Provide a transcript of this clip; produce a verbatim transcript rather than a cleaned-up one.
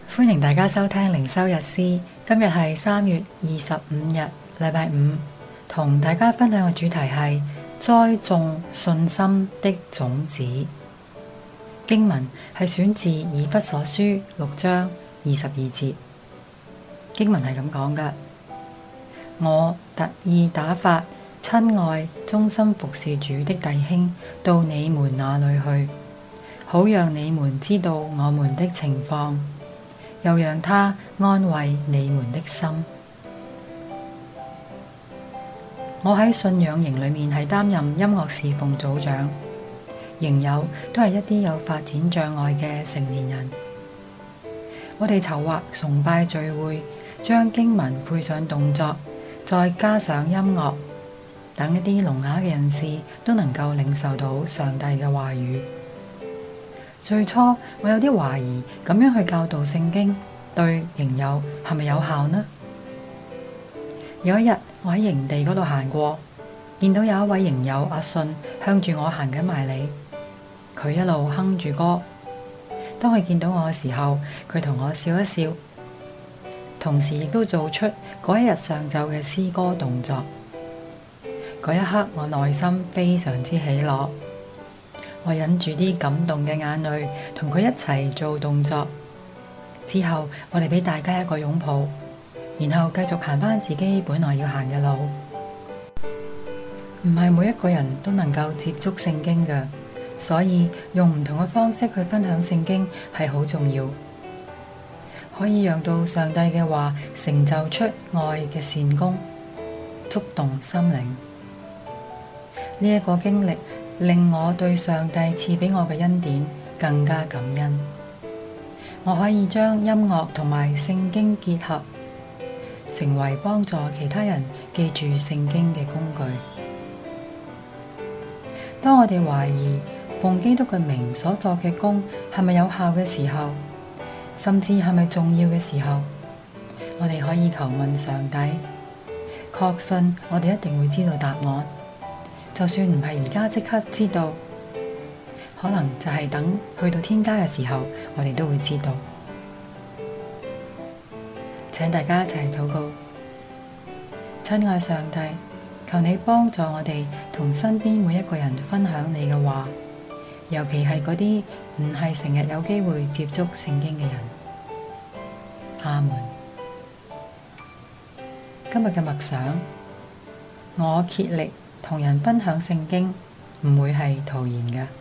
歡迎大家收聽靈修日詩。今日係三月二十五日，禮拜五，同大家分享嘅主題係栽種信心的種子。經文係選自以弗所書六章二十二節。經文係咁講嘅：我特意打發親愛忠心服侍主的弟兄到你們那裡去，好讓你們知道我們的情況，又讓他安慰你們的心。我喺信仰營裏面係擔任音樂侍奉組長，營友都係一啲有發展障礙嘅成年人。我哋籌劃崇拜聚會，將經文配上動作，再加上音樂，等一啲聾啞嘅人士都能夠領受到上帝嘅話語。最初我有啲懷疑，咁樣去教導聖經對營友係咪有效呢？有一日我喺營地嗰度行過，見到有一位營友阿信向住我行緊埋嚟，佢一路哼住歌。當佢見到我嘅時候，佢同我笑一笑，同時亦都做出嗰一日上晝嘅詩歌動作。嗰一刻我內心非常之喜樂。我忍住啲感動嘅眼淚，同佢一齊做動作。之後我哋俾大家一個擁抱，然後繼續行返自己本來要行嘅路。唔係每一個人都能夠接觸聖經嘅，所以用唔同嘅方式去分享聖經係好重要，可以讓到上帝嘅話成就出愛嘅善功，觸動心靈。呢一個經歷令我對上帝賜俾我嘅恩典更加感恩。我可以將音樂同埋聖經結合，成為幫助其他人記住聖經嘅工具。當我哋懷疑奉基督嘅名所作嘅工係咪有效嘅時候，甚至係咪重要嘅時候，我哋可以求問上帝，確信我哋一定會知道答案。就算唔係而家即刻知道，可能就係等去到天家嘅時候，我哋都會知道。請大家一齊禱告。親愛上帝，求你幫助我哋同身邊每一個人分享你嘅話，尤其係嗰啲唔係成日有機會接觸聖經嘅人。阿門。今日嘅默想，我竭力同人分享聖經，唔會係徒然嘅。